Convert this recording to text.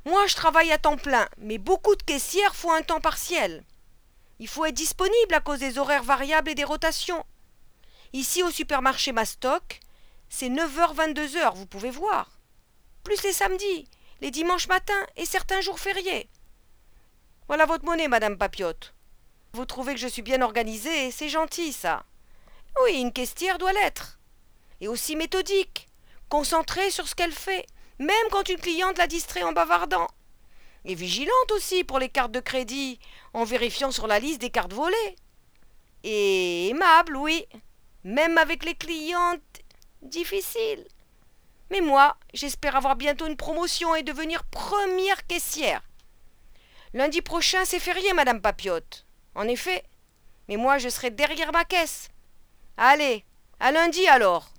Moi, je travaille à temps plein, mais beaucoup de caissières font un temps partiel. Il faut être disponible à cause des horaires variables et des rotations. Ici, au supermarché Mastoc, c'est 9h-22h, vous pouvez voir. Plus les samedis, les dimanches matins et certains jours fériés. Voilà votre monnaie, Madame Papiote. Vous trouvez que je suis bien organisée, c'est gentil, ça. Oui, une caissière doit l'être. Et aussi méthodique, concentrée sur ce qu'elle fait, même quand une cliente la distrait en bavardant. Et vigilante aussi pour les cartes de crédit, en vérifiant sur la liste des cartes volées. Et aimable, oui, même avec les clientes difficiles. Mais moi, j'espère avoir bientôt une promotion et devenir première caissière. Lundi prochain, c'est férié, Madame Papiote. En effet. Mais moi, je serai derrière ma caisse. Allez, à lundi alors.